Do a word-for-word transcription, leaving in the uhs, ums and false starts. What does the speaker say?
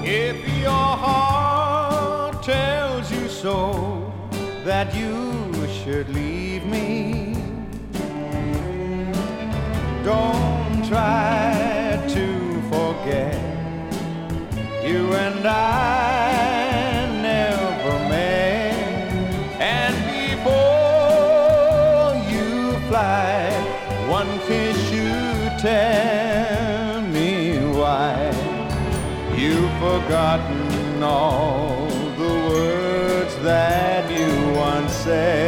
If your heart tells you so, that you should leave me, don't try to forget. You and I never met. And before you fly, one kiss should tell me why you've forgotten all the words that you once said.